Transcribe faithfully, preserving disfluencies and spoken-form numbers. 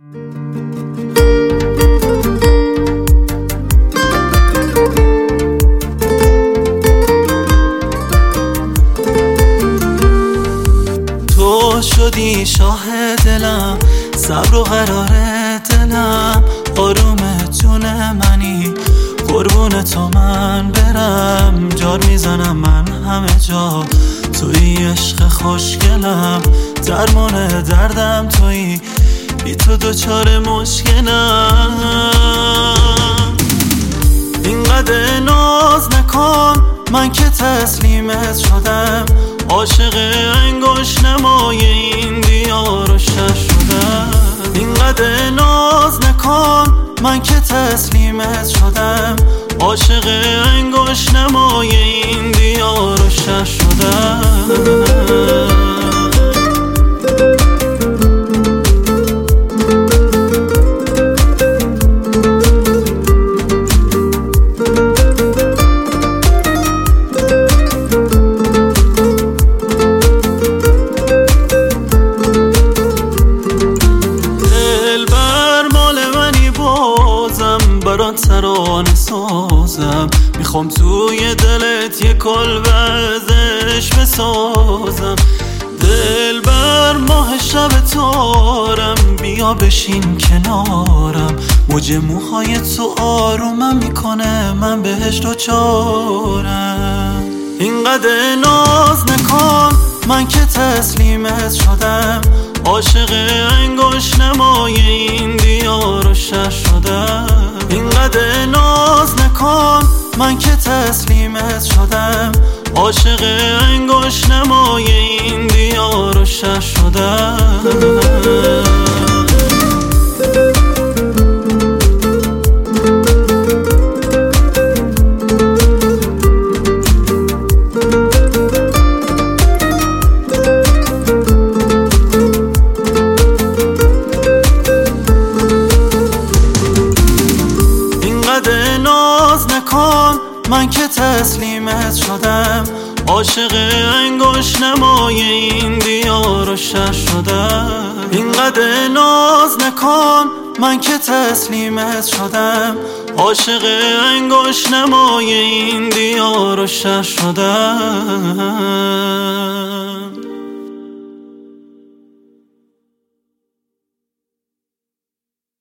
تو شدی شاه دلم، صبر و قرار دلم، آروم جون منی، قربون تو من برم. جار میزنم من همه جا، توی عشق خوشگلم، درمان دردم توی، بی تو دوچار مشکلم. اینقدر ناز نکن، من که تسلیمت شدم، عاشق انگوش نمای این دیار و شش شدم. اینقدر ناز نکن، من که تسلیمت شدم، عاشق انگوش نمای این دیار و شش شدم. برات ترانه سازم، میخوام توی دلت یه کلبه از عشق بسازم. دل بر ماه شب تارم، بیا بشین کنارم، موج موهای تو آرومم میکنه، من بهش دوچارم. اینقدر ناز نکن، من که تسلیمت شدم، عاشق انگوش نمای این دیار و شش شدم. اینقدر ناز نکن، من که تسلیمت شدم، عاشق انگوش نمای این دیار و شش شدم. ناز نکن، من که تسلیمت شدم، عاشق انگوش نمای این دیار و شش شدم. اینقدر ناز نکن، من که تسلیمت شدم، عاشق انگوش نمای این دیار و شش شدم.